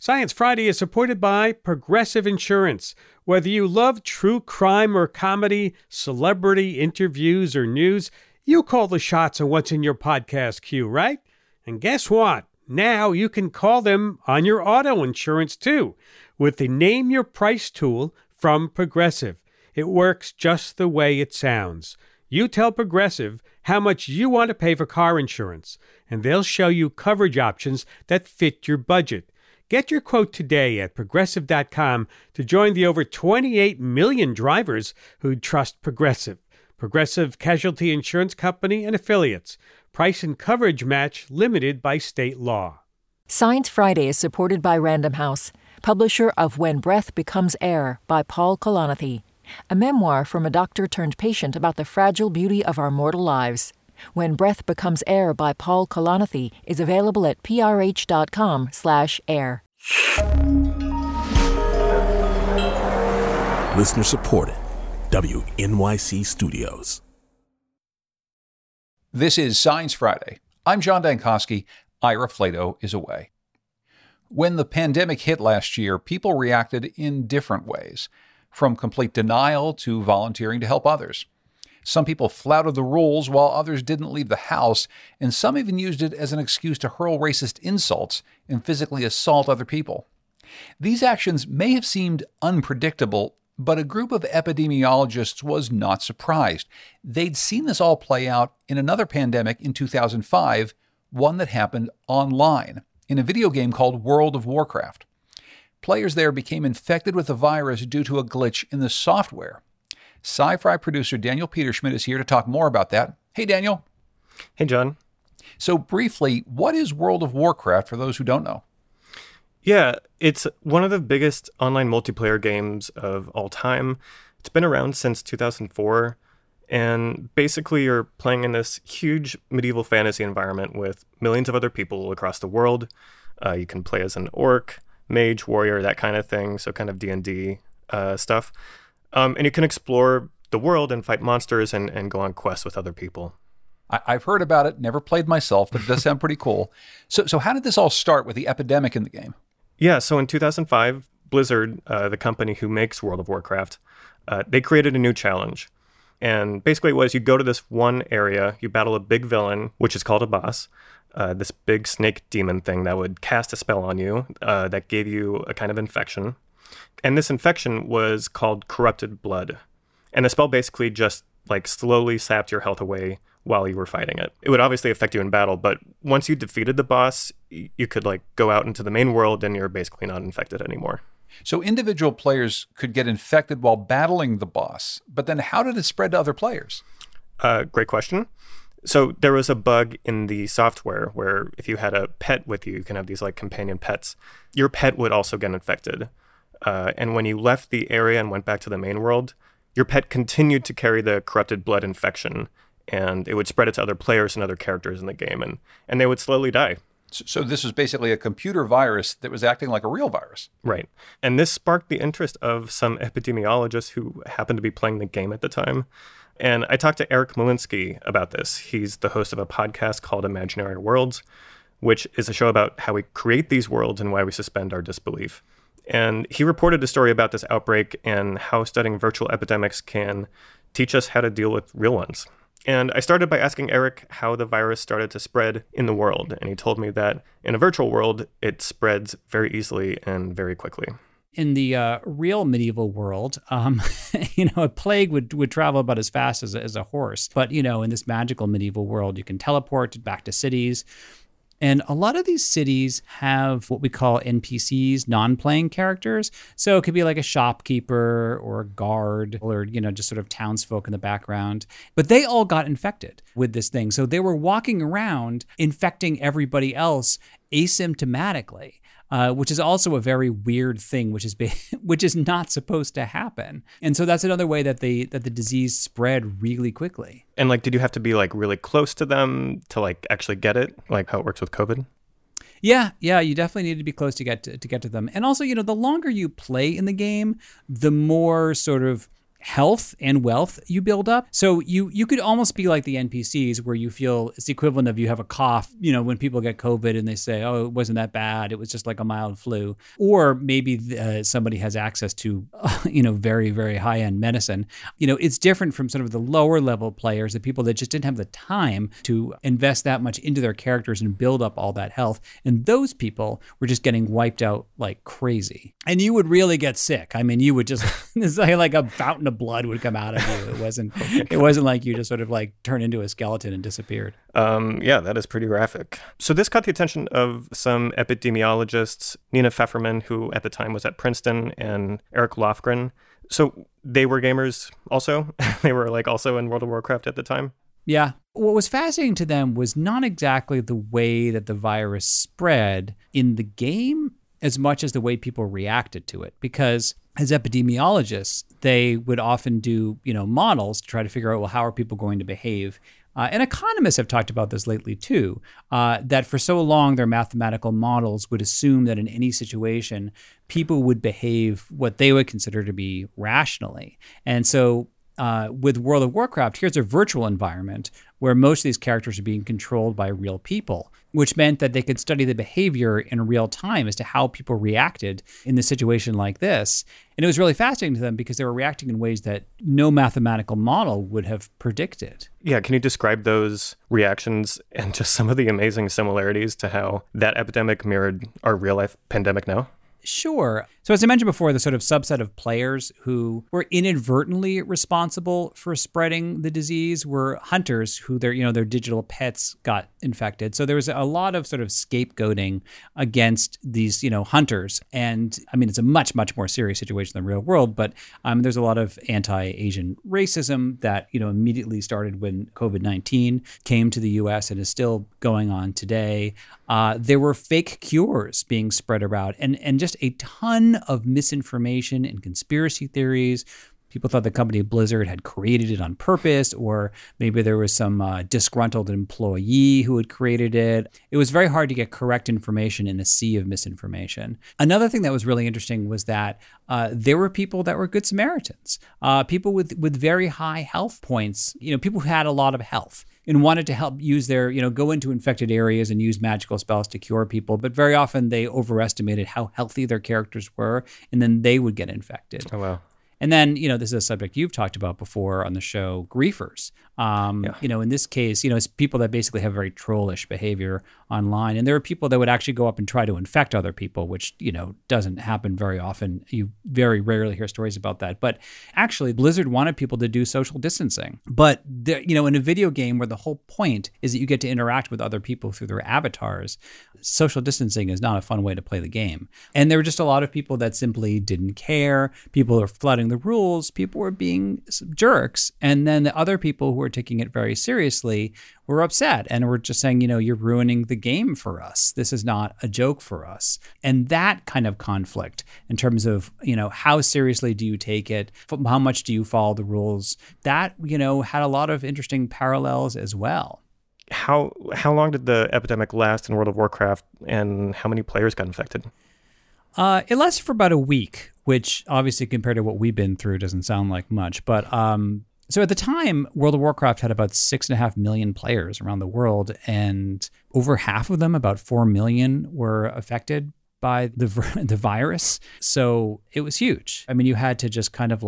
Science Friday is supported by Progressive Insurance. Whether you love true crime or comedy, celebrity interviews or news, you call the shots on what's in your podcast queue, right? And guess what? Now you can call them on your auto insurance too with the Name Your Price tool from Progressive. It works just the way it sounds. You tell Progressive how much you want to pay for car insurance, and they'll show you coverage options that fit your budget. Get your quote today at Progressive.com to join the over 28 million drivers who trust Progressive. Progressive Casualty Insurance Company and Affiliates. Price and coverage match limited by state law. Science Friday is supported by Random House, publisher of When Breath Becomes Air by Paul Kalanithi, a memoir from a doctor turned patient about the fragile beauty of our mortal lives. When Breath Becomes Air by Paul Kalanithi is available at prh.com/air. Listener supported. WNYC Studios. This is Science Friday. I'm John Dankosky. Ira Flato is away. When the pandemic hit last year, people reacted in different ways, from complete denial to volunteering to help others. Some people flouted the rules while others didn't leave the house, and some even used it as an excuse to hurl racist insults and physically assault other people. These actions may have seemed unpredictable, but a group of epidemiologists was not surprised. They'd seen this all play out in another pandemic in 2005, one that happened online, in a video game called World of Warcraft. Players there became infected with the virus due to a glitch in the software. Sci-Fi producer Daniel Peterschmidt is here to talk more about that. Hey, Daniel. Hey, John. So briefly, what is World of Warcraft for those who don't know? Yeah, it's one of the biggest online multiplayer games of all time. It's been around since 2004, and basically you're playing in this huge medieval fantasy environment with millions of other people across the world. You can play as an orc, mage, warrior, that kind of thing, so kind of D&D stuff. And you can explore the world and fight monsters and go on quests with other people. I've heard about it, never played myself, but it does sound pretty cool. So how did this all start with the epidemic in the game? Yeah, so in 2005, Blizzard, the company who makes World of Warcraft, they created a new challenge. And basically it was you go to this one area, you battle a big villain, which is called a boss, this big snake demon thing that would cast a spell on you that gave you a kind of infection. And this infection was called Corrupted Blood. And the spell basically just slowly sapped your health away while you were fighting it. It would obviously affect you in battle, but once you defeated the boss, you could go out into the main world and you're basically not infected anymore. So individual players could get infected while battling the boss, but then how did it spread to other players? Great question. So there was a bug in the software where if you had a pet with you, you can have these companion pets, your pet would also get infected. And when you left the area and went back to the main world, your pet continued to carry the corrupted blood infection, and it would spread it to other players and other characters in the game, and they would slowly die. So this was basically a computer virus that was acting like a real virus. Right. And this sparked the interest of some epidemiologists who happened to be playing the game at the time. And I talked to Eric Molinsky about this. He's the host of a podcast called Imaginary Worlds, which is a show about how we create these worlds and why we suspend our disbelief. And he reported a story about this outbreak and how studying virtual epidemics can teach us how to deal with real ones. And I started by asking Eric how the virus started to spread in the world. And he told me that in a virtual world, it spreads very easily and very quickly. In the real medieval world, a plague would travel about as fast as a horse. But, in this magical medieval world, you can teleport back to cities. And a lot of these cities have what we call NPCs, non-playing characters. So it could be like a shopkeeper or a guard or, just sort of townsfolk in the background. But they all got infected with this thing. So they were walking around infecting everybody else asymptomatically. Which is also a very weird thing, which is not supposed to happen. And so that's another way that the disease spread really quickly. And did you have to be really close to them to actually get it, like how it works with COVID? Yeah, you definitely need to be close to get to them. And also, the longer you play in the game, the more sort of health and wealth you build up. So you could almost be like the NPCs, where you feel it's the equivalent of you have a cough, when people get COVID and they say, oh, it wasn't that bad, it was just like a mild flu. Or maybe somebody has access to, very, very high-end medicine. It's different from sort of the lower level players, the people that just didn't have the time to invest that much into their characters and build up all that health. And those people were just getting wiped out like crazy. And you would really get sick. I mean, you would just, it's like a fountain of blood would come out of you. It wasn't like you just sort of like turned into a skeleton and disappeared. Yeah, that is pretty graphic. So this caught the attention of some epidemiologists, Nina Pfefferman, who at the time was at Princeton, and Eric Lofgren. So they were gamers also. They were like also in World of Warcraft at the time. Yeah. What was fascinating to them was not exactly the way that the virus spread in the game as much as the way people reacted to it. Because as epidemiologists, they would often do, models to try to figure out, well, how are people going to behave? And economists have talked about this lately too, that for so long their mathematical models would assume that in any situation, people would behave what they would consider to be rationally. And so with World of Warcraft, here's a virtual environment where most of these characters are being controlled by real people, which meant that they could study the behavior in real time as to how people reacted in a situation like this. And it was really fascinating to them because they were reacting in ways that no mathematical model would have predicted. Yeah, can you describe those reactions and just some of the amazing similarities to how that epidemic mirrored our real-life pandemic now? Sure. So as I mentioned before, the sort of subset of players who were inadvertently responsible for spreading the disease were hunters who their digital pets got infected. So there was a lot of sort of scapegoating against these, hunters. And I mean, it's a much, much more serious situation in the real world, but there's a lot of anti-Asian racism that, immediately started when COVID-19 came to the US and is still going on today. There were fake cures being spread around and just a ton of misinformation and conspiracy theories. People thought the company Blizzard had created it on purpose, or maybe there was some disgruntled employee who had created it. It was very hard to get correct information in a sea of misinformation. Another thing that was really interesting was that there were people that were good Samaritans, people with very high health points, people who had a lot of health and wanted to help use their, go into infected areas and use magical spells to cure people. But very often they overestimated how healthy their characters were, and then they would get infected. Oh, wow. And then, this is a subject you've talked about before on the show, griefers. In this case, it's people that basically have very trollish behavior online. And there are people that would actually go up and try to infect other people, which, doesn't happen very often. You very rarely hear stories about that. But actually, Blizzard wanted people to do social distancing. But, in a video game where the whole point is that you get to interact with other people through their avatars, social distancing is not a fun way to play the game. And there were just a lot of people that simply didn't care. People are flooding the rules. People were being jerks. And then the other people who were taking it very seriously were upset and were just saying, you're ruining the game for us. This is not a joke for us. And that kind of conflict in terms of, how seriously do you take it? How much do you follow the rules? That, had a lot of interesting parallels as well. How long did the epidemic last in World of Warcraft, and how many players got infected? It lasted for about a week, which obviously compared to what we've been through doesn't sound like much. But so at the time, World of Warcraft had about 6.5 million players around the world, and over half of them, about 4 million, were affected by the virus. So it was huge. I mean, you had to just kind of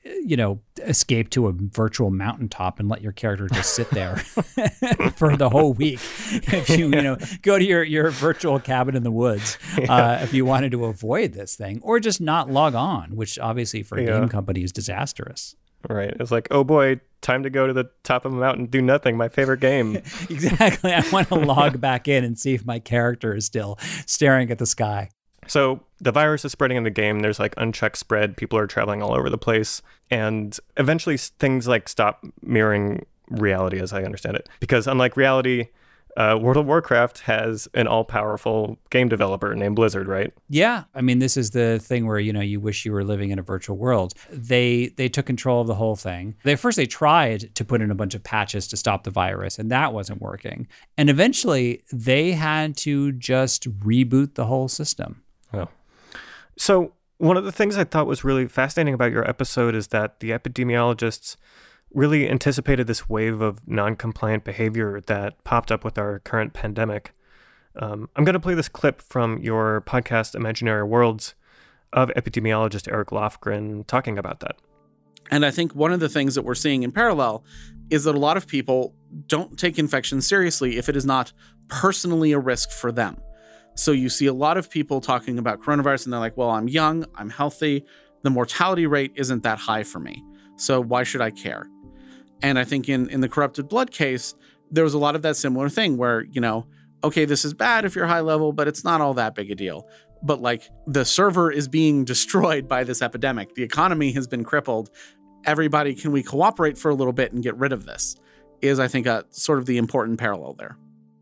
escape to a virtual mountaintop and let your character just sit there for the whole week. If you, go to your virtual cabin in the woods, if you wanted to avoid this thing, or just not log on, which obviously for a game company is disastrous. Right. It's like, oh boy, time to go to the top of a mountain, do nothing, my favorite game. Exactly. I want to log back in and see if my character is still staring at the sky. So the virus is spreading in the game. There's unchecked spread. People are traveling all over the place. And eventually things stop mirroring reality, as I understand it. Because unlike reality, World of Warcraft has an all-powerful game developer named Blizzard, right? Yeah. I mean, this is the thing where, you wish you were living in a virtual world. They took control of the whole thing. They tried to put in a bunch of patches to stop the virus, and that wasn't working. And eventually, they had to just reboot the whole system. Oh. So One of the things I thought was really fascinating about your episode is that the epidemiologists really anticipated this wave of non-compliant behavior that popped up with our current pandemic. I'm going to play this clip from your podcast, Imaginary Worlds, of epidemiologist Eric Lofgren talking about that. And I think one of the things that we're seeing in parallel is that a lot of people don't take infection seriously if it is not personally a risk for them. So you see a lot of people talking about coronavirus and they're like, well, I'm young, I'm healthy, the mortality rate isn't that high for me, so why should I care? And I think in the corrupted blood case, there was a lot of that similar thing where, okay, this is bad if you're high level, but it's not all that big a deal. But like the server is being destroyed by this epidemic. The economy has been crippled. Everybody, can we cooperate for a little bit and get rid of this? Is, I think, sort of the important parallel there.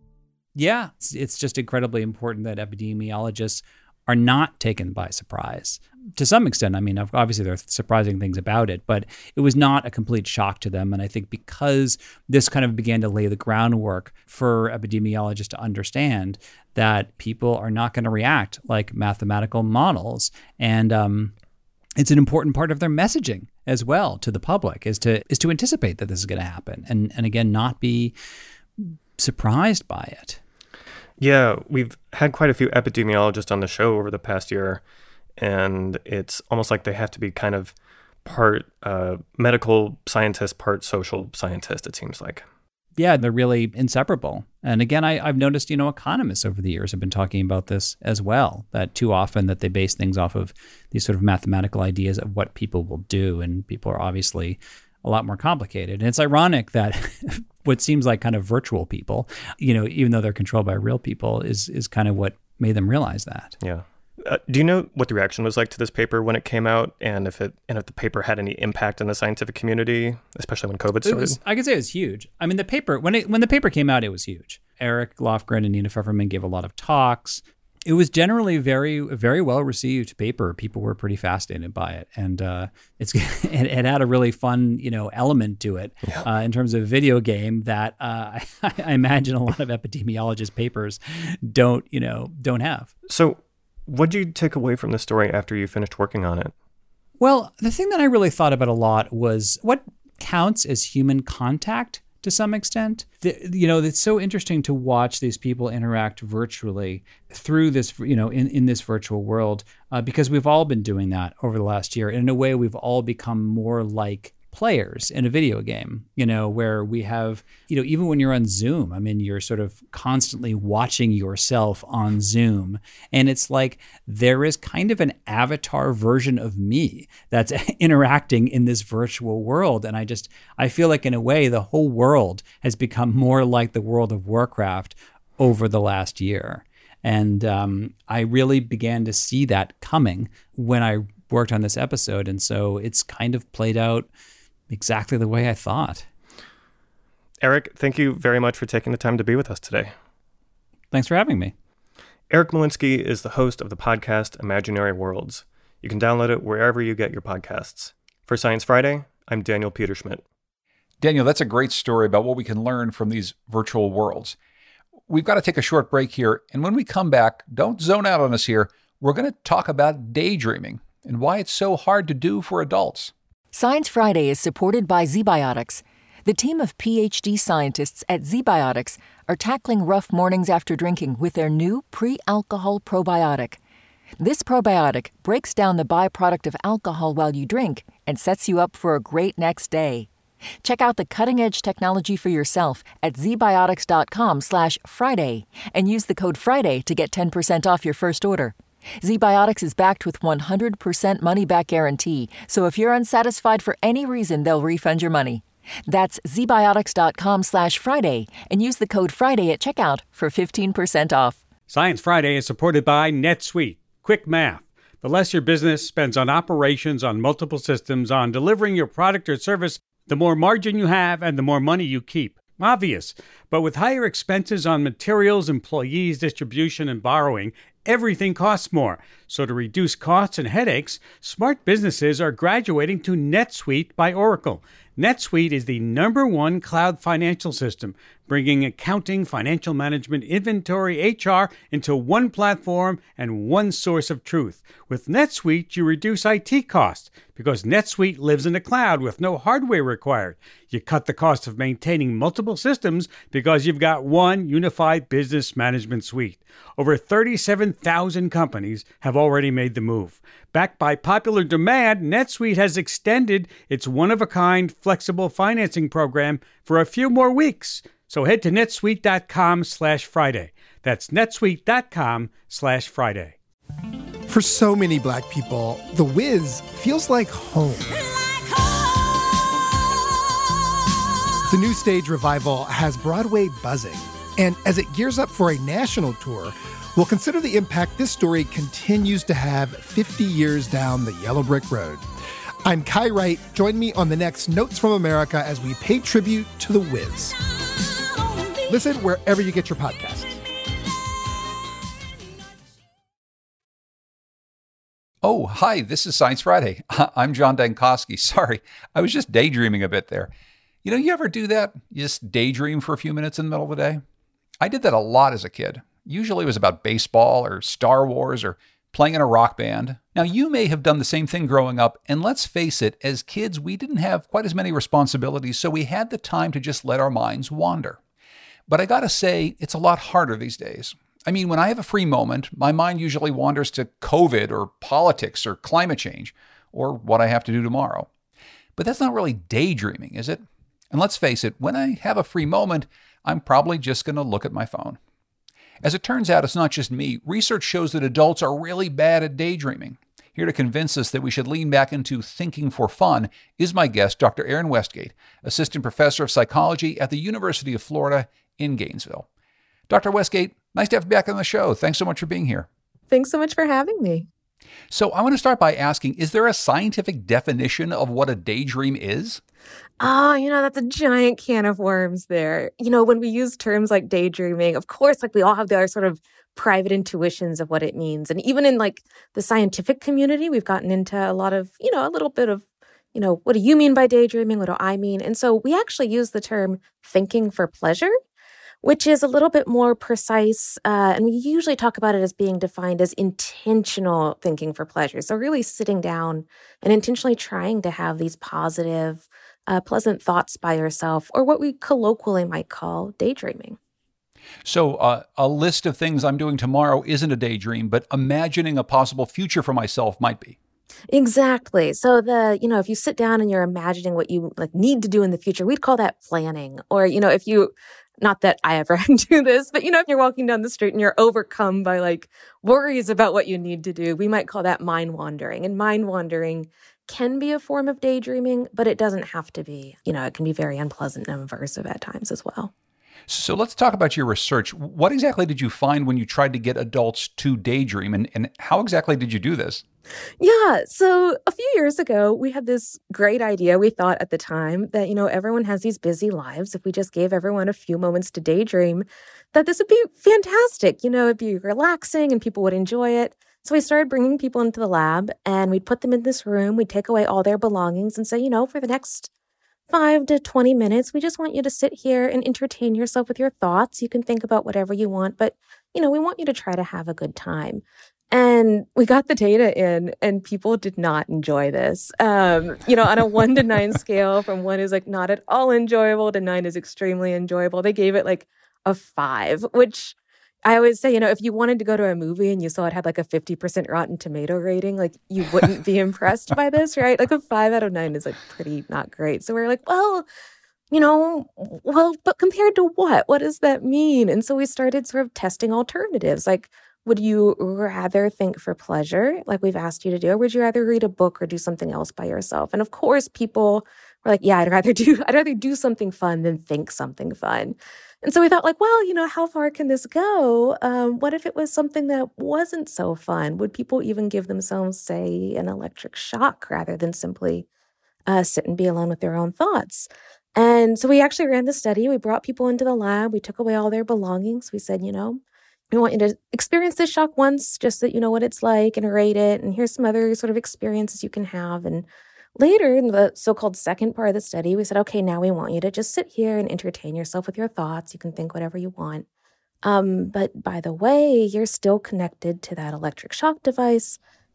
Yeah, it's just incredibly important that epidemiologists are not taken by surprise. To some extent, I mean, obviously there are surprising things about it, but it was not a complete shock to them. And I think because this kind of began to lay the groundwork for epidemiologists to understand that people are not going to react like mathematical models. And it's an important part of their messaging as well to the public is to anticipate that this is going to happen. And again, not be surprised by it. Yeah, we've had quite a few epidemiologists on the show over the past year, and it's almost like they have to be kind of part medical scientist, part social scientist, it seems like. Yeah, they're really inseparable. And again, I've noticed, economists over the years have been talking about this as well, that too often that they base things off of these sort of mathematical ideas of what people will do, and people are obviously a lot more complicated. And it's ironic that what seems like kind of virtual people, even though they're controlled by real people, is kind of what made them realize that. Yeah. Do you know what the reaction was like to this paper when it came out, and if the paper had any impact in the scientific community, especially when COVID started? I could say it was huge. I mean, the paper when the paper came out, it was huge. Eric Lofgren and Nina Pfefferman gave a lot of talks. It was generally very, very well received paper. People were pretty fascinated by it, and it had a really fun, element to it in terms of video game that I imagine a lot of epidemiologist papers don't have. So, what did you take away from the story after you finished working on it? Well, the thing that I really thought about a lot was what counts as human contact. To some extent, it's so interesting to watch these people interact virtually through this, in this virtual world, because we've all been doing that over the last year. And in a way, we've all become more like players in a video game, where we have, even when you're on Zoom, I mean, you're sort of constantly watching yourself on Zoom. And it's like there is kind of an avatar version of me that's interacting in this virtual world. And I feel like in a way, the whole world has become more like the World of Warcraft over the last year. And I really began to see that coming when I worked on this episode. And so it's kind of played out exactly the way I thought. Eric, thank you very much for taking the time to be with us today. Thanks for having me. Eric Molinsky is the host of the podcast Imaginary Worlds. You can download it wherever you get your podcasts. For Science Friday, I'm Daniel Peterschmidt. Daniel, that's a great story about what we can learn from these virtual worlds. We've got to take a short break here, and when we come back, don't zone out on us here. We're going to talk about daydreaming and why it's so hard to do for adults. Science Friday is supported by ZBiotics. The team of PhD scientists at ZBiotics are tackling rough mornings after drinking with their new pre-alcohol probiotic. This probiotic breaks down the byproduct of alcohol while you drink and sets you up for a great next day. Check out the cutting-edge technology for yourself at zbiotics.com/Friday and use the code Friday to get 10% off your first order. ZBiotics is backed with 100% money-back guarantee, so if you're unsatisfied for any reason, they'll refund your money. That's zbiotics.com/Friday and use the code Friday at checkout for 15% off. Science Friday is supported by NetSuite. Quick math. The less your business spends on operations, on multiple systems, on delivering your product or service, the more margin you have and the more money you keep. Obvious. But with higher expenses on materials, employees, distribution, and borrowing, everything costs more. So to reduce costs and headaches, smart businesses are graduating to NetSuite by Oracle. NetSuite is the #1 cloud financial system bringing accounting, financial management, inventory, HR into one platform and one source of truth. With NetSuite, you reduce IT costs because NetSuite lives in the cloud with no hardware required. You cut the cost of maintaining multiple systems because you've got one unified business management suite. Over 37,000 companies have already made the move. Backed by popular demand, NetSuite has extended its one-of-a-kind flexible financing program for a few more weeks. So head to netsuite.com/Friday. That's netsuite.com/Friday. For so many Black people, The Wiz feels like home. The new stage revival has Broadway buzzing. And as it gears up for a national tour, we'll consider the impact this story continues to have 50 years down the yellow brick road. I'm Kai Wright. Join me on the next Notes from America as we pay tribute to The Wiz. Listen wherever you get your podcasts. Oh, hi, this is Science Friday. I'm John Dankosky. Sorry, I was just daydreaming a bit there. You know, you ever do that? You just daydream for a few minutes in the middle of the day? I did that a lot as a kid. Usually it was about baseball or Star Wars or playing in a rock band. Now, you may have done the same thing growing up, and let's face it, as kids, we didn't have quite as many responsibilities, so we had the time to just let our minds wander. But I gotta say, it's a lot harder these days. I mean, when I have a free moment, my mind usually wanders to COVID or politics or climate change or what I have to do tomorrow. But that's not really daydreaming, is it? And let's face it, when I have a free moment, I'm probably just going to look at my phone. As it turns out, it's not just me. Research shows that adults are really bad at daydreaming. Here to convince us that we should lean back into thinking for fun is my guest, Dr. Aaron Westgate, Assistant Professor of Psychology at the University of Florida in Gainesville. Dr. Westgate, nice to have you back on the show. Thanks so much for being here. Thanks so much for having me. So I want to start by asking, is there a scientific definition of what a daydream is? Oh, that's a giant can of worms there. When we use terms like daydreaming, of course, we all have our sort of private intuitions of what it means. And even in the scientific community, we've gotten into a lot of, a little bit of, what do you mean by daydreaming? What do I mean? And so we actually use the term thinking for pleasure, which is a little bit more precise. And we usually talk about it as being defined as intentional thinking for pleasure. So really sitting down and intentionally trying to have these positive, pleasant thoughts by yourself, or what we colloquially might call daydreaming. So a list of things I'm doing tomorrow isn't a daydream, but imagining a possible future for myself might be. Exactly. So if you sit down and you're imagining what you need to do in the future, we'd call that planning. Or, if you, not that I ever do this, but, if you're walking down the street and you're overcome by worries about what you need to do, we might call that mind wandering. And mind wandering can be a form of daydreaming, but it doesn't have to be. It can be very unpleasant and aversive at times as well. So let's talk about your research. What exactly did you find when you tried to get adults to daydream, and how exactly did you do this? Yeah, so a few years ago, we had this great idea. We thought at the time that, everyone has these busy lives. If we just gave everyone a few moments to daydream, that this would be fantastic. It'd be relaxing and people would enjoy it. So we started bringing people into the lab and we'd put them in this room. We'd take away all their belongings and say, for the next 5 to 20 minutes, we just want you to sit here and entertain yourself with your thoughts. You can think about whatever you want, but, we want you to try to have a good time. And we got the data in and people did not enjoy this. On a 1 to 9 scale, from 1 is not at all enjoyable to 9 is extremely enjoyable. They gave it a 5, which I always say, if you wanted to go to a movie and you saw it had a 50% Rotten Tomato rating, you wouldn't be impressed by this, right? A 5 out of 9 is pretty not great. So we're but compared to what? What does that mean? And so we started sort of testing alternatives. Would you rather think for pleasure, like we've asked you to do, or would you rather read a book or do something else by yourself? And of course, people were yeah, I'd rather do something fun than think something fun. And so we thought how far can this go? What if it was something that wasn't so fun? Would people even give themselves, say, an electric shock rather than simply sit and be alone with their own thoughts? And so we actually ran the study. We brought people into the lab. We took away all their belongings. We said, we want you to experience this shock once just so that you know what it's like and rate it. And here's some other sort of experiences you can have. And Later, in the so-called second part of the study, we said, okay, now we want you to just sit here and entertain yourself with your thoughts. You can think whatever you want. But by the way, you're still connected to that electric shock device.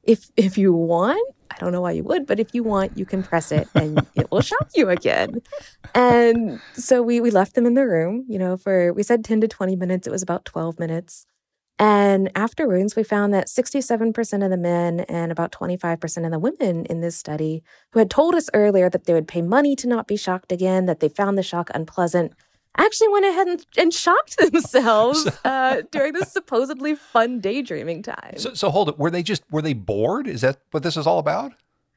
If you want, I don't know why you would, but if you want, you can press it and it will shock you again. And so we left them in the room, we said 10 to 20 minutes. It was about 12 minutes. And afterwards, we found that 67% of the men and about 25% of the women in this study who had told us earlier that they would pay money to not be shocked again, that they found the shock unpleasant, actually went ahead and shocked themselves during this supposedly fun daydreaming time. So hold it. Were they bored? Is that what this is all about?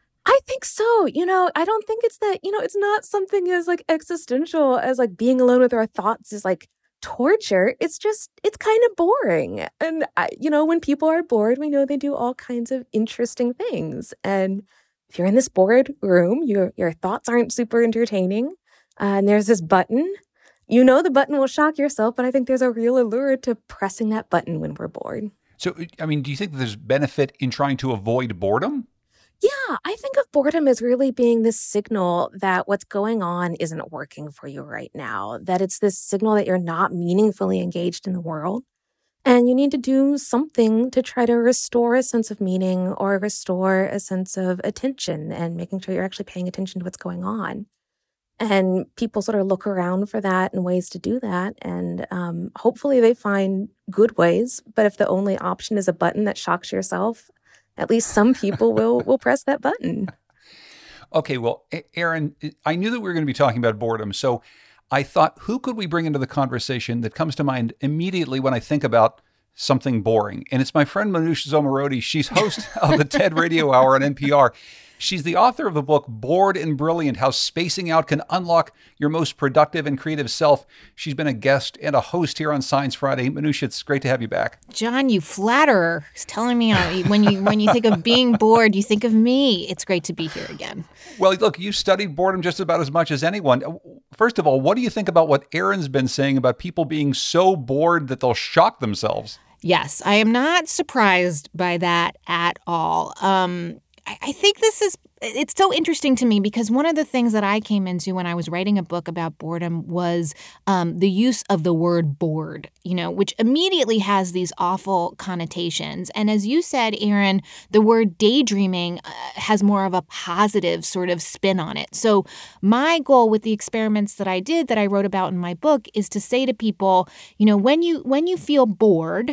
I think so. I don't think it's that, it's not something as like existential as like being alone with our thoughts is like torture. It's kind of boring. And, when people are bored, we know they do all kinds of interesting things. And if you're in this bored room, your thoughts aren't super entertaining. And there's this button. The button will shock yourself, but I think there's a real allure to pressing that button when we're bored. So, do you think there's benefit in trying to avoid boredom? Yeah, I think of boredom as really being this signal that what's going on isn't working for you right now, that it's this signal that you're not meaningfully engaged in the world. And you need to do something to try to restore a sense of meaning or restore a sense of attention and making sure you're actually paying attention to what's going on. And people sort of look around for that and ways to do that. And hopefully they find good ways. But if the only option is a button that shocks yourself, at least some people will press that button. Okay, well, Erin, I knew that we were going to be talking about boredom. So I thought, who could we bring into the conversation that comes to mind immediately when I think about something boring? And it's my friend Manoush Zomorodi. She's host of the TED Radio Hour on NPR. She's the author of the book, Bored and Brilliant, How Spacing Out Can Unlock Your Most Productive and Creative Self. She's been a guest and a host here on Science Friday. Manoush, it's great to have you back. John, you flatterer. He's telling me when you think of being bored, you think of me. It's great to be here again. Well, look, you studied boredom just about as much as anyone. First of all, what do you think about what Erin's been saying about people being so bored that they'll shock themselves? Yes, I am not surprised by that at all. I think it's so interesting to me because one of the things that I came into when I was writing a book about boredom was the use of the word bored, which immediately has these awful connotations. And as you said, Erin, the word daydreaming has more of a positive sort of spin on it. So my goal with the experiments that I did that I wrote about in my book is to say to people, when you feel bored,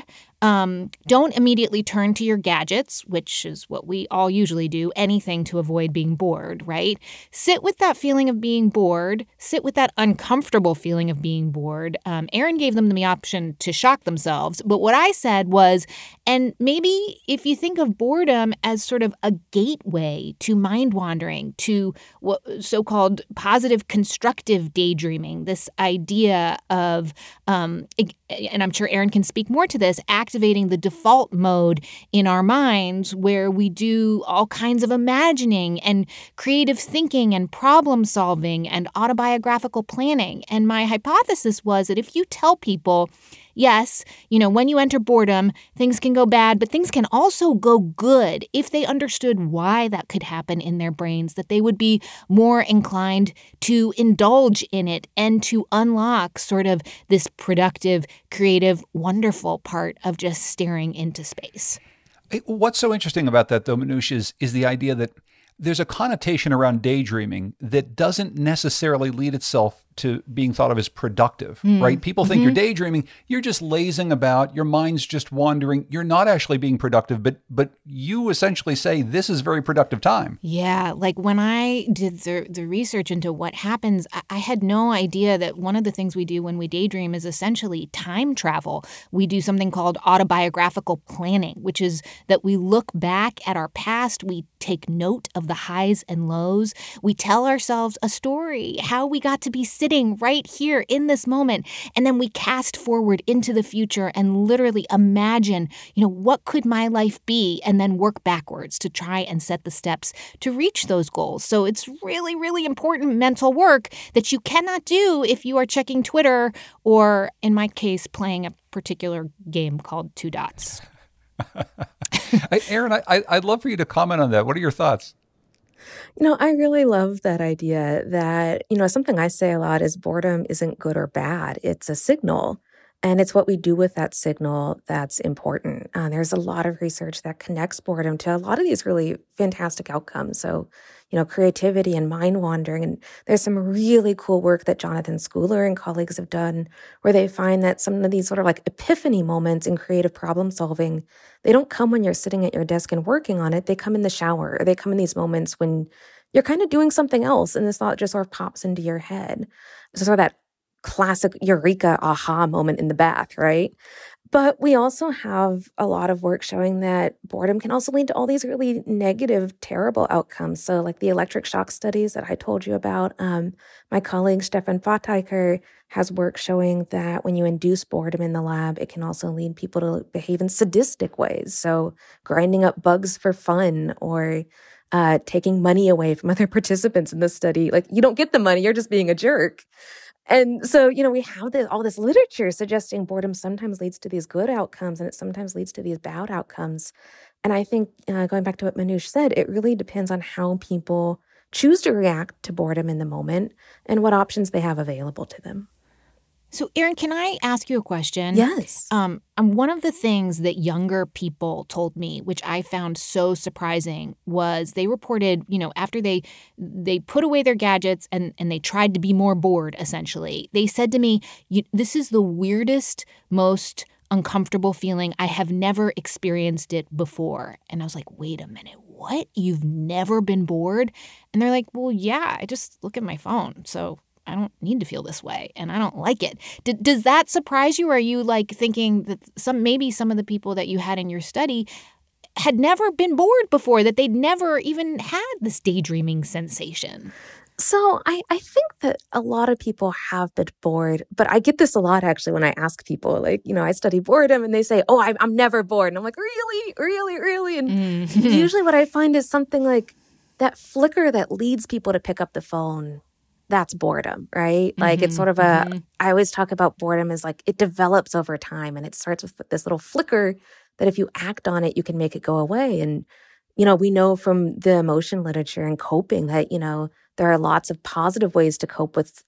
don't immediately turn to your gadgets, which is what we all usually do, anything to avoid being bored, right? Sit with that feeling of being bored. Sit with that uncomfortable feeling of being bored. Erin gave them the option to shock themselves. But what I said was, and maybe if you think of boredom as sort of a gateway to mind wandering, to what so-called positive constructive daydreaming, this idea of, and I'm sure Erin can speak more to this, activating the default mode in our minds where we do all kinds of imagining and creative thinking and problem solving and autobiographical planning. And my hypothesis was that if you tell people, yes, when you enter boredom, things can go bad, but things can also go good. If they understood why that could happen in their brains, that they would be more inclined to indulge in it and to unlock sort of this productive, creative, wonderful part of just staring into space. What's so interesting about that, though, Manoush, is the idea that there's a connotation around daydreaming that doesn't necessarily lead itself to being thought of as productive, right? People think you're daydreaming, you're just lazing about, your mind's just wandering, you're not actually being productive, but you essentially say this is very productive time. Yeah, like when I did the research into what happens, I had no idea that one of the things we do when we daydream is essentially time travel. We do something called autobiographical planning, which is that we look back at our past, we take note of the highs and lows, we tell ourselves a story, how we got to be sitting right here in this moment. And then we cast forward into the future and literally imagine, what could my life be? And then work backwards to try and set the steps to reach those goals. So it's really, really important mental work that you cannot do if you are checking Twitter or, in my case, playing a particular game called Two Dots. Erin, I'd love for you to comment on that. What are your thoughts? I really love that idea that, something I say a lot is boredom isn't good or bad. It's a signal. And it's what we do with that signal that's important. There's a lot of research that connects boredom to a lot of these really fantastic outcomes. So, creativity and mind wandering. And there's some really cool work that Jonathan Schooler and colleagues have done where they find that some of these sort of like epiphany moments in creative problem solving, they don't come when you're sitting at your desk and working on it. They come in the shower, or they come in these moments when you're kind of doing something else and this thought just sort of pops into your head. So sort of that classic eureka aha moment in the bath, right? But we also have a lot of work showing that boredom can also lead to all these really negative, terrible outcomes. So like the electric shock studies that I told you about, my colleague Stefan Fateicher has work showing that when you induce boredom in the lab, it can also lead people to behave in sadistic ways. So grinding up bugs for fun, or taking money away from other participants in the study. Like, you don't get the money, you're just being a jerk. And so, we have all this literature suggesting boredom sometimes leads to these good outcomes and it sometimes leads to these bad outcomes. And I think, going back to what Manoush said, it really depends on how people choose to react to boredom in the moment and what options they have available to them. So, Erin, can I ask you a question? Yes. One of the things that younger people told me, which I found so surprising, was they reported, after they put away their gadgets and they tried to be more bored, essentially, they said to me, this is the weirdest, most uncomfortable feeling. I have never experienced it before. And I was like, wait a minute, what? You've never been bored? And they're like, well, yeah, I just look at my phone. So I don't need to feel this way and I don't like it. Does that surprise you? Or are you like thinking that maybe some of the people that you had in your study had never been bored before, that they'd never even had this daydreaming sensation? So I think that a lot of people have been bored, but I get this a lot actually when I ask people, like, I study boredom and they say, oh, I'm never bored. And I'm like, really, really, really? And usually what I find is something like that flicker that leads people to pick up the phone. That's boredom, right? Like it's sort of I always talk about boredom as like it develops over time and it starts with this little flicker that if you act on it, you can make it go away. And, we know from the emotion literature and coping that, there are lots of positive ways to cope with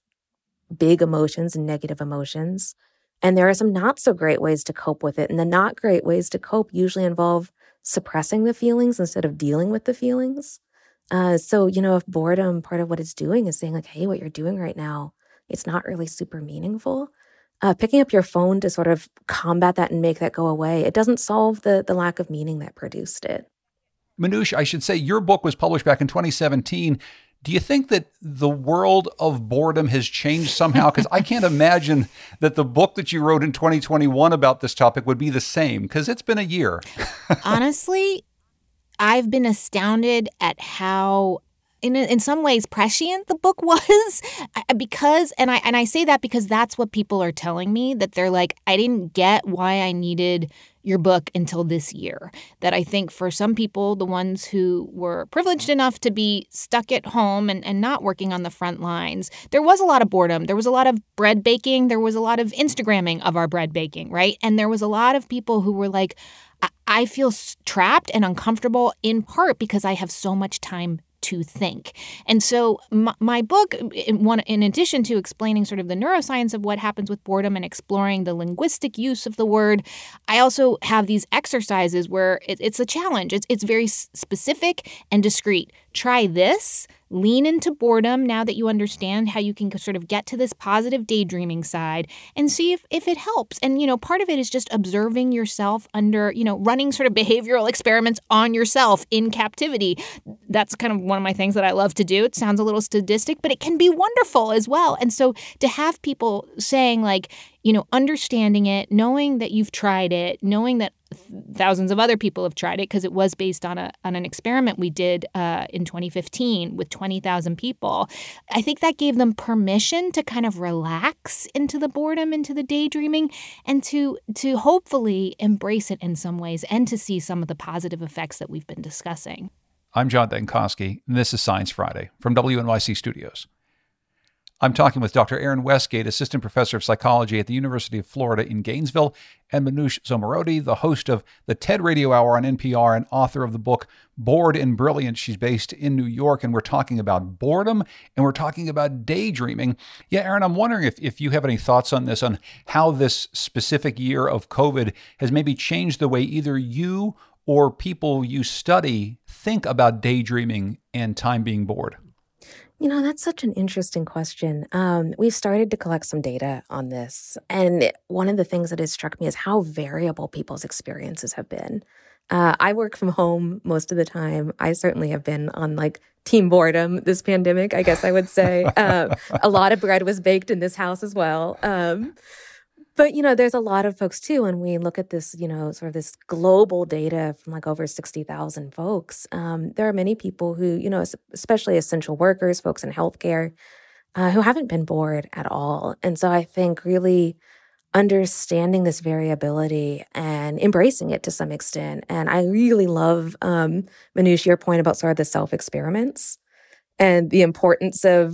big emotions and negative emotions. And there are some not so great ways to cope with it. And the not great ways to cope usually involve suppressing the feelings instead of dealing with the feelings. So, if boredom, part of what it's doing is saying like, hey, what you're doing right now, it's not really super meaningful. Picking up your phone to sort of combat that and make that go away, it doesn't solve the lack of meaning that produced it. Manoush, I should say your book was published back in 2017. Do you think that the world of boredom has changed somehow? Because I can't imagine that the book that you wrote in 2021 about this topic would be the same, because it's been a year. Honestly, I've been astounded at how, in some ways, prescient the book was, because, and I say that because that's what people are telling me, that they're like, I didn't get why I needed your book until this year. That I think for some people, the ones who were privileged enough to be stuck at home and not working on the front lines, there was a lot of boredom. There was a lot of bread baking. There was a lot of Instagramming of our bread baking, right? And there was a lot of people who were like, I feel trapped and uncomfortable in part because I have so much time to think. And so my book, in addition to explaining sort of the neuroscience of what happens with boredom and exploring the linguistic use of the word, I also have these exercises where it's a challenge. It's very specific and discrete. Try this. Lean into boredom now that you understand how you can sort of get to this positive daydreaming side and see if it helps. And, part of it is just observing yourself under, running sort of behavioral experiments on yourself in captivity. That's kind of one of my things that I love to do. It sounds a little sadistic, but it can be wonderful as well. And so to have people saying like, understanding it, knowing that you've tried it, knowing that thousands of other people have tried it, because it was based on an experiment we did in 2015 with 20,000 people. I think that gave them permission to kind of relax into the boredom, into the daydreaming, and to hopefully embrace it in some ways and to see some of the positive effects that we've been discussing. I'm John Dankosky, and this is Science Friday from WNYC Studios. I'm talking with Dr. Aaron Westgate, Assistant Professor of Psychology at the University of Florida in Gainesville, and Manoush Zomorodi, the host of the TED Radio Hour on NPR and author of the book Bored and Brilliant. She's based in New York, and we're talking about boredom, and we're talking about daydreaming. Yeah, Aaron, I'm wondering if you have any thoughts on this, on how this specific year of COVID has maybe changed the way either you or people you study think about daydreaming and time being bored. That's such an interesting question. We've started to collect some data on this. And one of the things that has struck me is how variable people's experiences have been. I work from home most of the time. I certainly have been on team boredom this pandemic, I guess I would say. A lot of bread was baked in this house as well. But, there's a lot of folks, too, when we look at this, sort of this global data from over 60,000 folks. There are many people who, especially essential workers, folks in healthcare, who haven't been bored at all. And so I think really understanding this variability and embracing it to some extent. And I really love, Manoush, your point about sort of the self-experiments and the importance of,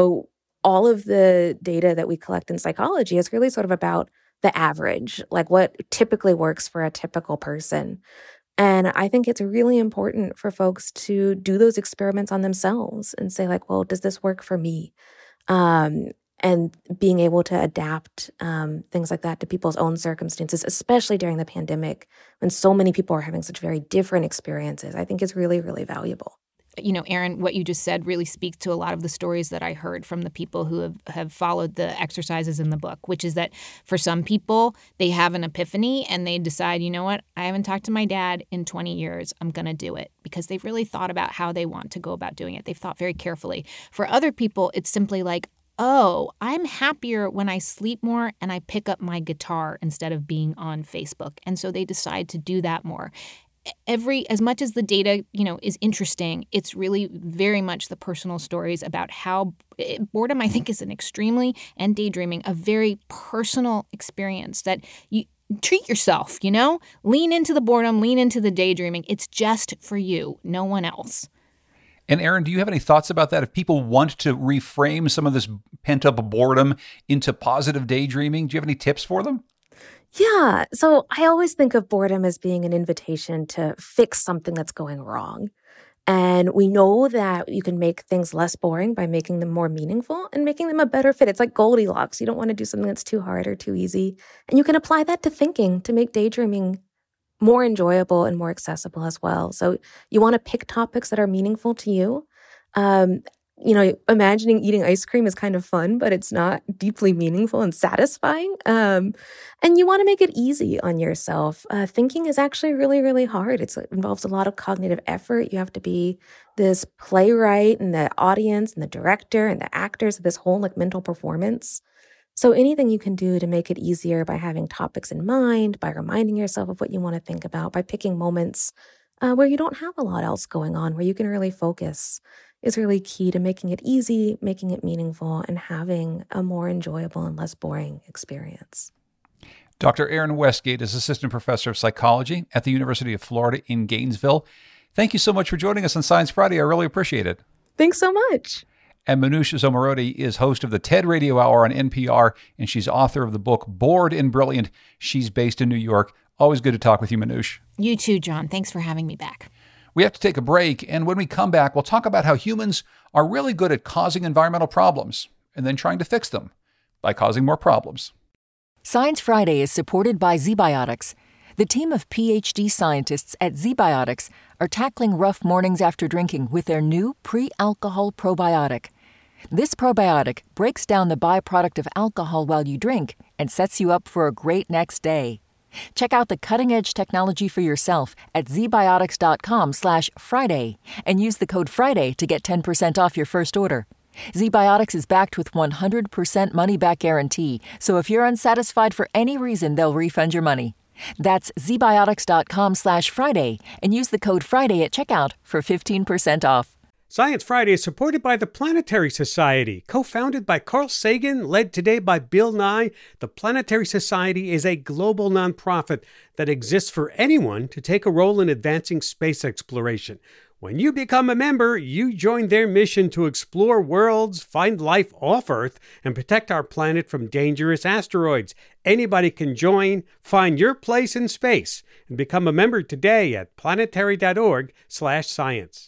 all of the data that we collect in psychology is really sort of about the average, what typically works for a typical person. And I think it's really important for folks to do those experiments on themselves and say well, does this work for me? And being able to adapt things like that to people's own circumstances, especially during the pandemic, when so many people are having such very different experiences, I think is really, really valuable. Aaron, what you just said really speaks to a lot of the stories that I heard from the people who have followed the exercises in the book, which is that for some people, they have an epiphany and they decide, you know what, I haven't talked to my dad in 20 years. I'm going to do it because they've really thought about how they want to go about doing it. They've thought very carefully. For other people, it's simply oh, I'm happier when I sleep more and I pick up my guitar instead of being on Facebook. And so they decide to do that more. As much as the data, is interesting, it's really very much the personal stories about how boredom, I think, is and daydreaming, a very personal experience that you treat yourself, lean into the boredom, lean into the daydreaming. It's just for you, no one else. And Aaron, do you have any thoughts about that? If people want to reframe some of this pent-up boredom into positive daydreaming, do you have any tips for them? Yeah. So I always think of boredom as being an invitation to fix something that's going wrong. And we know that you can make things less boring by making them more meaningful and making them a better fit. It's like Goldilocks. You don't want to do something that's too hard or too easy. And you can apply that to thinking to make daydreaming more enjoyable and more accessible as well. So you want to pick topics that are meaningful to you. Imagining eating ice cream is kind of fun, but it's not deeply meaningful and satisfying. And you want to make it easy on yourself. Thinking is actually really, really hard. It involves a lot of cognitive effort. You have to be this playwright and the audience and the director and the actors of this whole mental performance. So anything you can do to make it easier by having topics in mind, by reminding yourself of what you want to think about, by picking moments where you don't have a lot else going on, where you can really focus, is really key to making it easy, making it meaningful, and having a more enjoyable and less boring experience. Dr. Aaron Westgate is Assistant Professor of Psychology at the University of Florida in Gainesville. Thank you so much for joining us on Science Friday. I really appreciate it. Thanks so much. And Manoush Zomorodi is host of the TED Radio Hour on NPR, and she's author of the book Bored and Brilliant. She's based in New York. Always good to talk with you, Manoush. You too, John. Thanks for having me back. We have to take a break, and when we come back, we'll talk about how humans are really good at causing environmental problems and then trying to fix them by causing more problems. Science Friday is supported by ZBiotics. The team of PhD scientists at ZBiotics are tackling rough mornings after drinking with their new pre-alcohol probiotic. This probiotic breaks down the byproduct of alcohol while you drink and sets you up for a great next day. Check out the cutting-edge technology for yourself at zbiotics.com/Friday and use the code Friday to get 10% off your first order. ZBiotics is backed with 100% money-back guarantee, so if you're unsatisfied for any reason, they'll refund your money. That's zbiotics.com/Friday and use the code Friday at checkout for 15% off. Science Friday is supported by the Planetary Society. Co-founded by Carl Sagan, led today by Bill Nye, the Planetary Society is a global nonprofit that exists for anyone to take a role in advancing space exploration. When you become a member, you join their mission to explore worlds, find life off Earth, and protect our planet from dangerous asteroids. Anybody can join. Find your place in space and become a member today at planetary.org/science.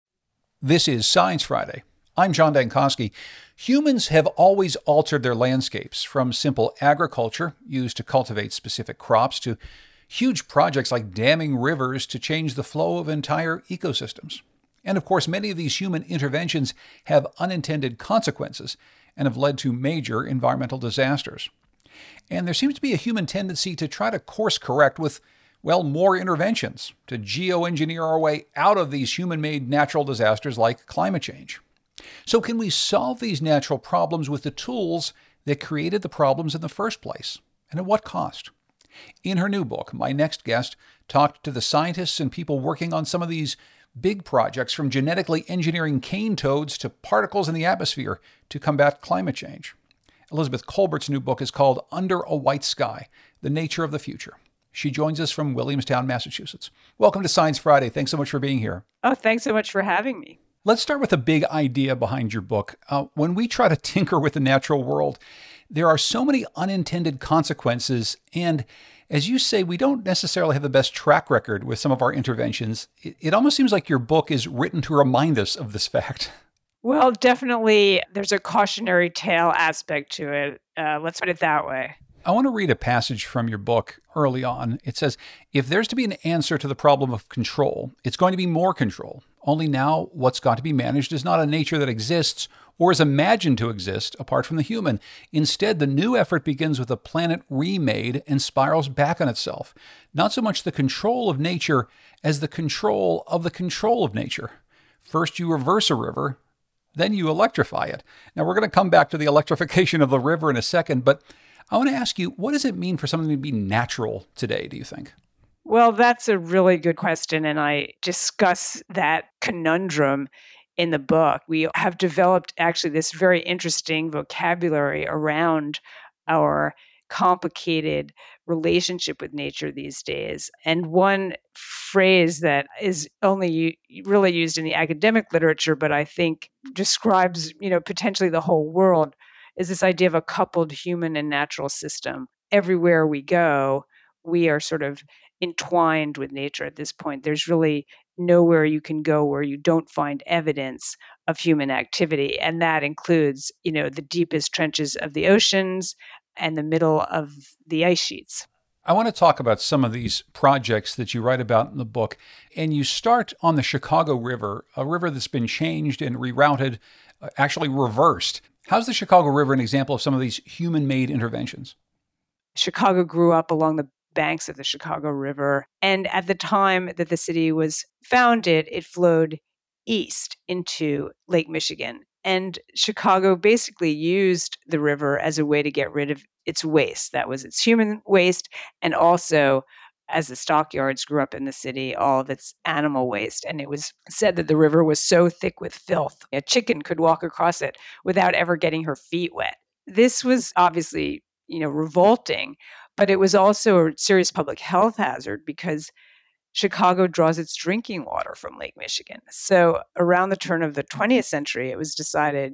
This is Science Friday. I'm John Dankosky. Humans have always altered their landscapes, from simple agriculture used to cultivate specific crops to huge projects like damming rivers to change the flow of entire ecosystems. And of course, many of these human interventions have unintended consequences and have led to major environmental disasters. And there seems to be a human tendency to try to course correct with, well, more interventions, to geoengineer our way out of these human-made natural disasters like climate change. So can we solve these natural problems with the tools that created the problems in the first place? And at what cost? In her new book, my next guest talked to the scientists and people working on some of these big projects, from genetically engineering cane toads to particles in the atmosphere to combat climate change. Elizabeth Kolbert's new book is called Under a White Sky: The Nature of the Future. She joins us from Williamstown, Massachusetts. Welcome to Science Friday. Thanks so much for being here. Oh, thanks so much for having me. Let's start with a big idea behind your book. When we try to tinker with the natural world, there are so many unintended consequences. And as you say, we don't necessarily have the best track record with some of our interventions. It almost seems like your book is written to remind us of this fact. Well, definitely there's a cautionary tale aspect to it. Let's put it that way. I want to read a passage from your book early on. It says, if there's to be an answer to the problem of control, it's going to be more control. Only now what's got to be managed is not a nature that exists or is imagined to exist apart from the human. Instead, the new effort begins with a planet remade and spirals back on itself. Not so much the control of nature as the control of nature. First you reverse a river, then you electrify it. Now we're going to come back to the electrification of the river in a second, but I want to ask you, what does it mean for something to be natural today, do you think? Well, that's a really good question, and I discuss that conundrum in the book. We have developed actually this very interesting vocabulary around our complicated relationship with nature these days. And one phrase that is only really used in the academic literature, but I think describes, potentially the whole world, is this idea of a coupled human and natural system. Everywhere we go, we are sort of entwined with nature at this point. There's really nowhere you can go where you don't find evidence of human activity. And that includes, the deepest trenches of the oceans and the middle of the ice sheets. I want to talk about some of these projects that you write about in the book. And you start on the Chicago River, a river that's been changed and rerouted, actually reversed. How's the Chicago River an example of some of these human-made interventions? Chicago grew up along the banks of the Chicago River. And at the time that the city was founded, it flowed east into Lake Michigan. And Chicago basically used the river as a way to get rid of its waste. That was its human waste. And also, as the stockyards grew up in the city, all of its animal waste. And it was said that the river was so thick with filth, a chicken could walk across it without ever getting her feet wet. This was obviously, revolting, but it was also a serious public health hazard because Chicago draws its drinking water from Lake Michigan. So around the turn of the 20th century, it was decided,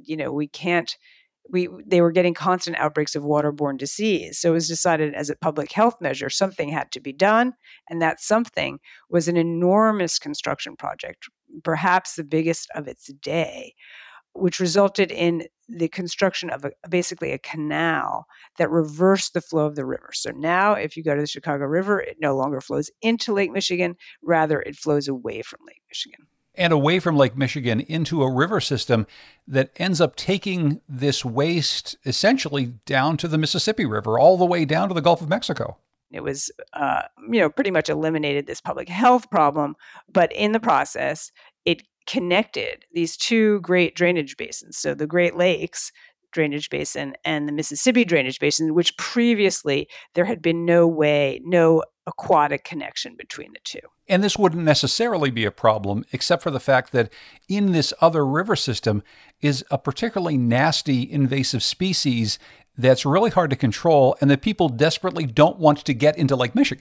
they were getting constant outbreaks of waterborne disease. So it was decided as a public health measure, something had to be done. And that something was an enormous construction project, perhaps the biggest of its day, which resulted in the construction of basically a canal that reversed the flow of the river. So now if you go to the Chicago River, it no longer flows into Lake Michigan, rather it flows away from Lake Michigan. And away from Lake Michigan into a river system that ends up taking this waste essentially down to the Mississippi River, all the way down to the Gulf of Mexico. It was, pretty much eliminated this public health problem, but in the process, it connected these two great drainage basins. So the Great Lakes drainage basin and the Mississippi drainage basin, which previously there had been no aquatic connection between the two. And this wouldn't necessarily be a problem, except for the fact that in this other river system is a particularly nasty invasive species that's really hard to control and that people desperately don't want to get into Lake Michigan.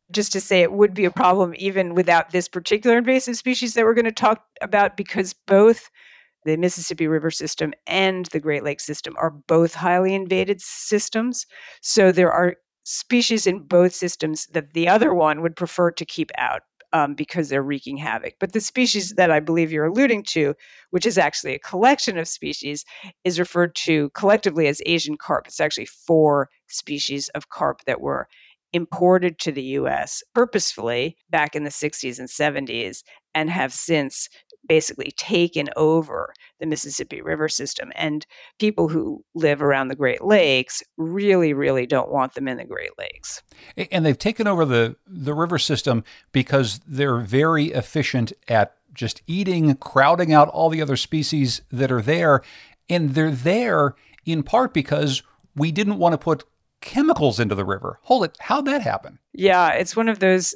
just to say it would be a problem even without this particular invasive species that we're going to talk about, because both the Mississippi River system and the Great Lakes system are both highly invaded systems. So there are species in both systems that the other one would prefer to keep out because they're wreaking havoc. But the species that I believe you're alluding to, which is actually a collection of species, is referred to collectively as Asian carp. It's actually 4 species of carp that were imported to the U.S. purposefully back in the 60s and 70s and have since basically taken over the Mississippi River system. And people who live around the Great Lakes really, really don't want them in the Great Lakes. And they've taken over the river system because they're very efficient at just eating, crowding out all the other species that are there. And they're there in part because we didn't want to put chemicals into the river. Hold it. How'd that happen? Yeah, it's one of those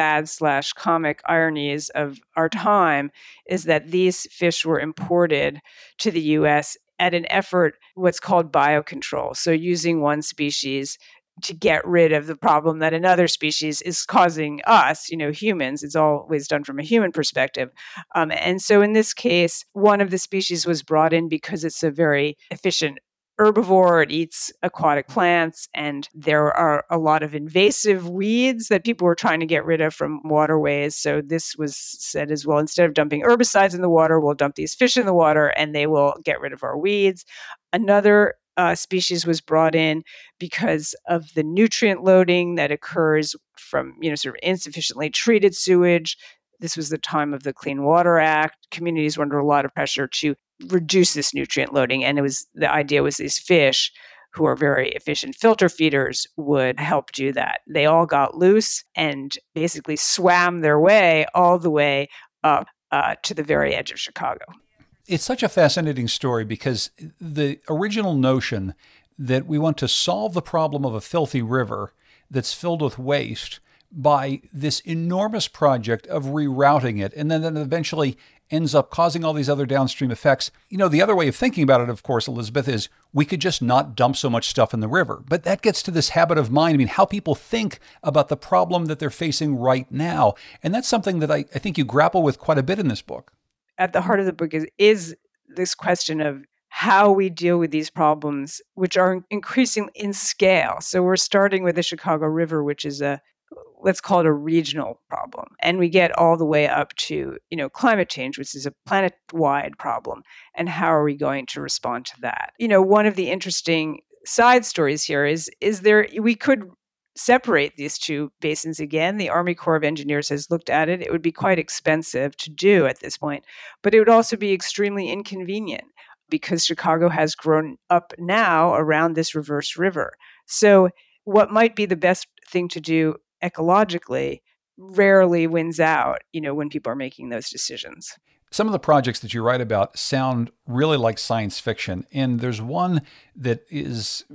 sad/comic ironies of our time is that these fish were imported to the U.S. at an effort, what's called biocontrol. So using one species to get rid of the problem that another species is causing us, humans. It's always done from a human perspective. And so in this case, one of the species was brought in because it's a very efficient herbivore. It eats aquatic plants, and there are a lot of invasive weeds that people were trying to get rid of from waterways. So this was said as well, instead of dumping herbicides in the water, we'll dump these fish in the water and they will get rid of our weeds. Another species was brought in because of the nutrient loading that occurs from, sort of insufficiently treated sewage. This was the time of the Clean Water Act. Communities were under a lot of pressure to reduce this nutrient loading. And the idea was these fish, who are very efficient filter feeders, would help do that. They all got loose and basically swam their way all the way up to the very edge of Chicago. It's such a fascinating story because the original notion that we want to solve the problem of a filthy river that's filled with waste by this enormous project of rerouting it, and then eventually ends up causing all these other downstream effects. The other way of thinking about it, of course, Elizabeth, is we could just not dump so much stuff in the river. But that gets to this habit of mind. How people think about the problem that they're facing right now. And that's something that I think you grapple with quite a bit in this book. At the heart of the book is this question of how we deal with these problems, which are increasing in scale. So we're starting with the Chicago River, which is let's call it a regional problem. And we get all the way up to, climate change, which is a planet-wide problem. And how are we going to respond to that? One of the interesting side stories here is we could separate these two basins again. The Army Corps of Engineers has looked at it. It would be quite expensive to do at this point, but it would also be extremely inconvenient because Chicago has grown up now around this reverse river. So what might be the best thing to do ecologically rarely wins out, when people are making those decisions. Some of the projects that you write about sound really like science fiction. And there's one that is,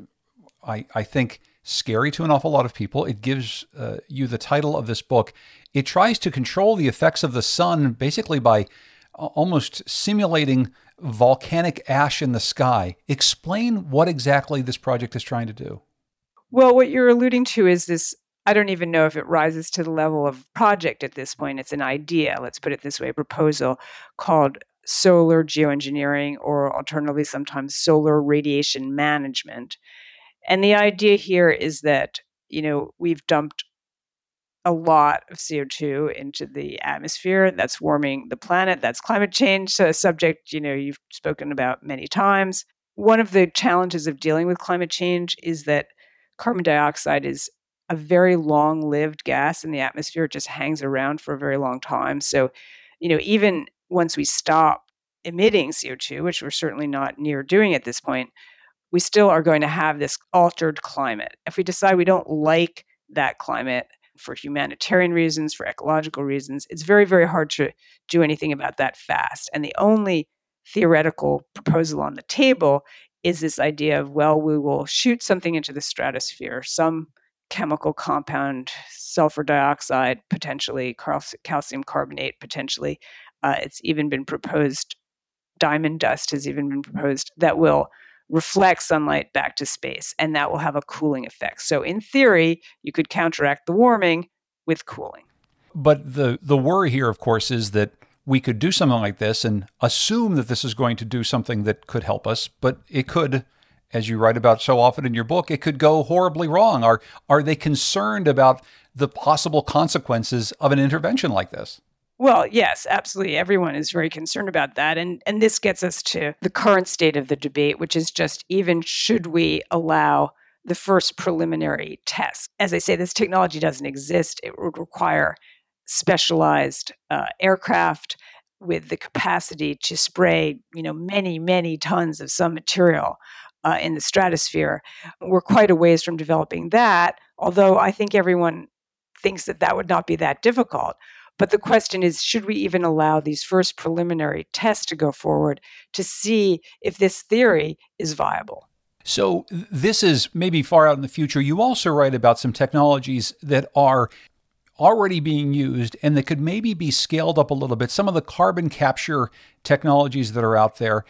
I think, scary to an awful lot of people. It gives you the title of this book. It tries to control the effects of the sun basically by almost simulating volcanic ash in the sky. Explain what exactly this project is trying to do. Well, what you're alluding to is this, I don't even know if it rises to the level of project at this point. It's an idea, let's put it this way, a proposal called solar geoengineering, or alternatively sometimes solar radiation management. And the idea here is that, we've dumped a lot of CO2 into the atmosphere. That's warming the planet. That's climate change, so a subject, you've spoken about many times. One of the challenges of dealing with climate change is that carbon dioxide is a very long-lived gas in the atmosphere. It just hangs around for a very long time. So, even once we stop emitting CO2, which we're certainly not near doing at this point, we still are going to have this altered climate. If we decide we don't like that climate for humanitarian reasons, for ecological reasons, it's very, very hard to do anything about that fast. And the only theoretical proposal on the table is this idea of, we will shoot something into the stratosphere, some chemical compound, sulfur dioxide, potentially calcium carbonate, potentially. It's even been proposed, diamond dust has even been proposed, that will reflect sunlight back to space, and that will have a cooling effect. So in theory, you could counteract the warming with cooling. But the worry here, of course, is that we could do something like this and assume that this is going to do something that could help us, but it could, as you write about so often in your book, it could go horribly wrong. Are they concerned about the possible consequences of an intervention like this? Well, yes, absolutely. Everyone is very concerned about that. And this gets us to the current state of the debate, which is just even should we allow the first preliminary test? As I say, this technology doesn't exist. It would require specialized aircraft with the capacity to spray, many, many tons of some material in the stratosphere. We're quite a ways from developing that, although I think everyone thinks that would not be that difficult. But the question is, should we even allow these first preliminary tests to go forward to see if this theory is viable? So this is maybe far out in the future. You also write about some technologies that are already being used and that could maybe be scaled up a little bit. Some of the carbon capture technologies that are out there.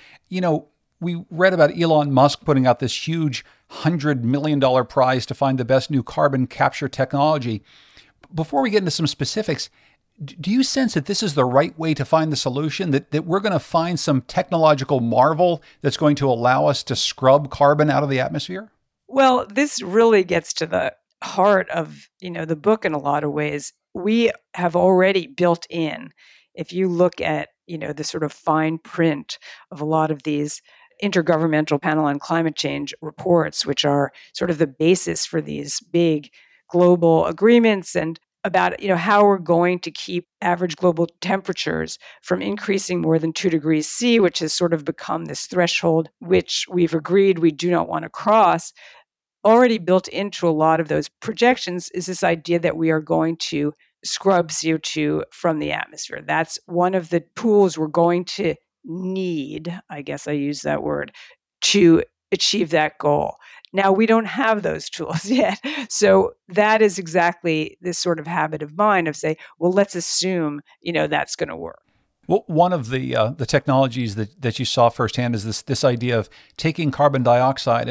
We read about Elon Musk putting out this huge $100 million prize to find the best new carbon capture technology. Before we get into some specifics, do you sense that this is the right way to find the solution, that we're going to find some technological marvel that's going to allow us to scrub carbon out of the atmosphere? Well, this really gets to the heart of, the book in a lot of ways. We have already built in, if you look at, the sort of fine print of a lot of these Intergovernmental Panel on Climate Change reports, which are sort of the basis for these big global agreements and about how we're going to keep average global temperatures from increasing more than 2 degrees C, which has sort of become this threshold which we've agreed we do not want to cross. Already built into a lot of those projections is this idea that we are going to scrub CO2 from the atmosphere. That's one of the tools we're going to need, I guess I use that word, to achieve that goal. Now, we don't have those tools yet. So that is exactly this sort of habit of mind of say, well, let's assume, that's going to work. Well, one of the technologies that you saw firsthand is this idea of taking carbon dioxide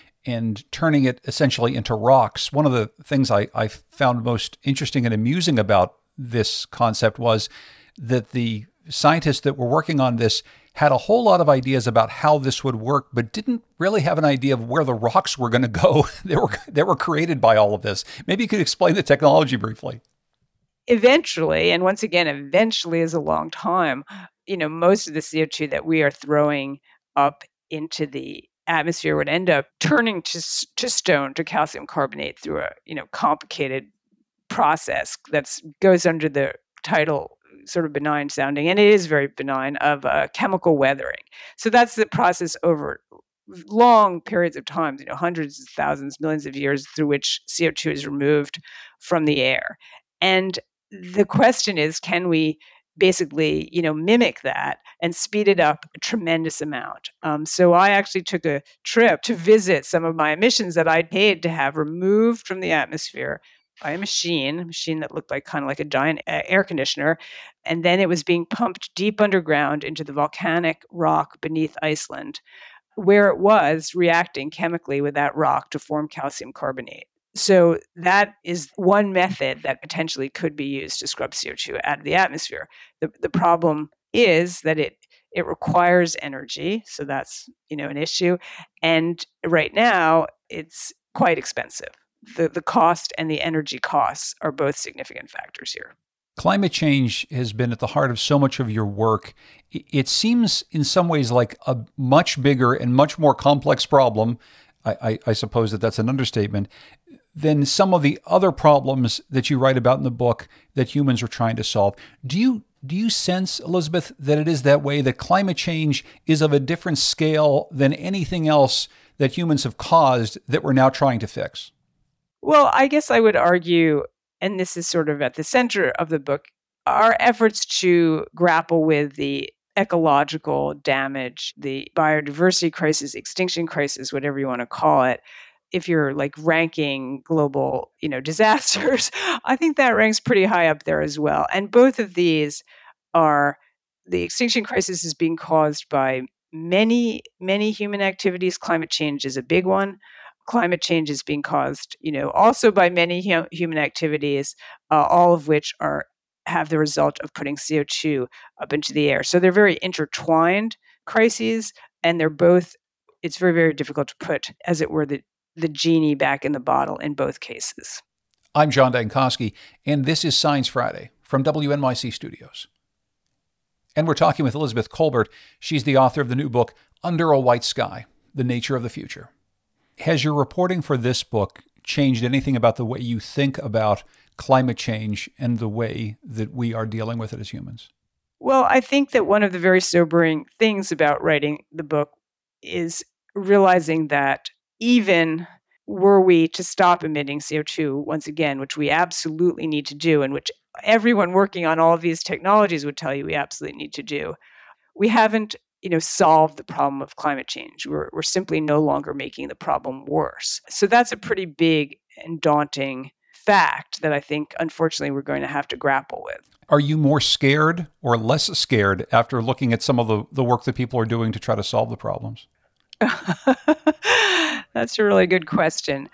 and turning it essentially into rocks. One of the things I found most interesting and amusing about this concept was that the scientists that were working on this had a whole lot of ideas about how this would work, but didn't really have an idea of where the rocks were going to go that were created by all of this. Maybe you could explain the technology briefly. Eventually, and once again, eventually is a long time, most of the CO2 that we are throwing up into the atmosphere would end up turning to stone, to calcium carbonate through a, complicated process that goes under the title sort of benign sounding, and it is very benign, of chemical weathering. So that's the process over long periods of time, hundreds of thousands, millions of years, through which CO2 is removed from the air. And the question is, can we basically, mimic that and speed it up a tremendous amount? So I actually took a trip to visit some of my emissions that I'd paid to have removed from the atmosphere by a machine that looked kind of like a giant air conditioner. And then it was being pumped deep underground into the volcanic rock beneath Iceland, where it was reacting chemically with that rock to form calcium carbonate. So that is one method that potentially could be used to scrub CO2 out of the atmosphere. The problem is that it requires energy, so that's an issue. And right now, it's quite expensive. The cost and the energy costs are both significant factors here. Climate change has been at the heart of so much of your work. It seems in some ways like a much bigger and much more complex problem. I suppose that's an understatement than some of the other problems that you write about in the book that humans are trying to solve. Do you sense, Elizabeth, that it is that way, that climate change is of a different scale than anything else that humans have caused that we're now trying to fix? Well, I guess I would argue, and this is sort of at the center of the book, our efforts to grapple with the ecological damage, the biodiversity crisis, extinction crisis, whatever you want to call it. If you're ranking global, disasters, I think that ranks pretty high up there as well. And both of these are, the extinction crisis is being caused by many, many human activities. Climate change is a big one. climate change is being caused, also by many human activities, all of which have the result of putting CO2 up into the air. So they're very intertwined crises, and it's very, very difficult to put, as it were, the genie back in the bottle in both cases. I'm John Dankosky, and this is Science Friday from WNYC Studios. And we're talking with Elizabeth Kolbert. She's the author of the new book, Under a White Sky, The Nature of the Future. Has your reporting for this book changed anything about the way you think about climate change and the way that we are dealing with it as humans? Well, I think that one of the very sobering things about writing the book is realizing that even were we to stop emitting CO2 once again, which we absolutely need to do, and which everyone working on all of these technologies would tell you we absolutely need to do, we haven't solved the problem of climate change. We're simply no longer making the problem worse. So that's a pretty big and daunting fact that I think, unfortunately, we're going to have to grapple with. Are you more scared or less scared after looking at some of the work that people are doing to try to solve the problems? That's a really good question.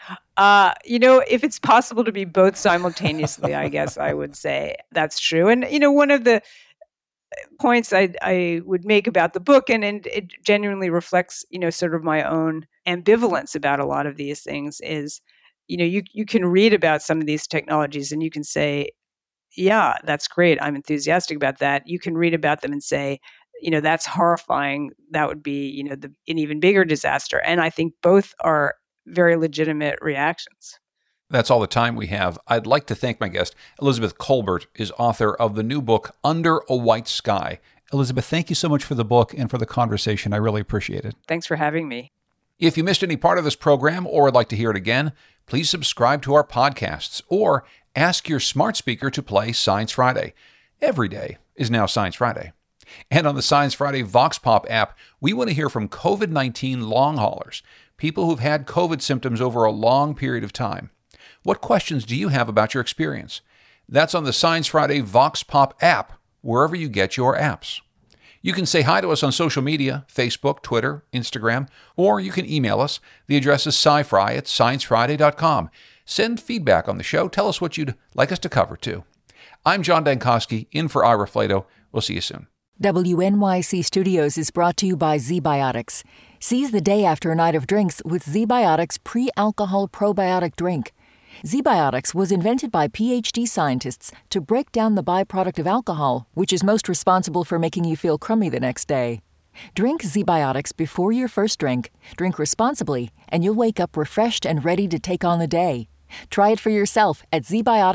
If it's possible to be both simultaneously, I guess I would say that's true. And, one of the points I would make about the book, and it genuinely reflects, sort of my own ambivalence about a lot of these things, is, you can read about some of these technologies and you can say, yeah, that's great. I'm enthusiastic about that. You can read about them and say, that's horrifying. That would be, an even bigger disaster. And I think both are very legitimate reactions. That's all the time we have. I'd like to thank my guest. Elizabeth Kolbert is author of the new book, Under a White Sky. Elizabeth, thank you so much for the book and for the conversation. I really appreciate it. Thanks for having me. If you missed any part of this program or would like to hear it again, please subscribe to our podcasts or ask your smart speaker to play Science Friday. Every day is now Science Friday. And on the Science Friday Vox Pop app, we want to hear from COVID-19 long haulers, people who've had COVID symptoms over a long period of time. What questions do you have about your experience? That's on the Science Friday Vox Pop app, wherever you get your apps. You can say hi to us on social media, Facebook, Twitter, Instagram, or you can email us. The address is scifry@sciencefriday.com. Send feedback on the show. Tell us what you'd like us to cover, too. I'm John Dankosky, in for Ira Flato. We'll see you soon. WNYC Studios is brought to you by ZBiotics. Seize the day after a night of drinks with ZBiotics pre-alcohol probiotic drink. ZBiotics was invented by PhD scientists to break down the byproduct of alcohol, which is most responsible for making you feel crummy the next day. Drink ZBiotics before your first drink, drink responsibly, and you'll wake up refreshed and ready to take on the day. Try it for yourself at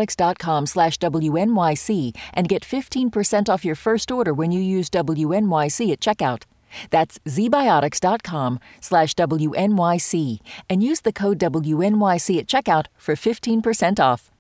zbiotics.com/WNYC and get 15% off your first order when you use WNYC at checkout. That's zbiotics.com/WNYC and use the code WNYC at checkout for 15% off.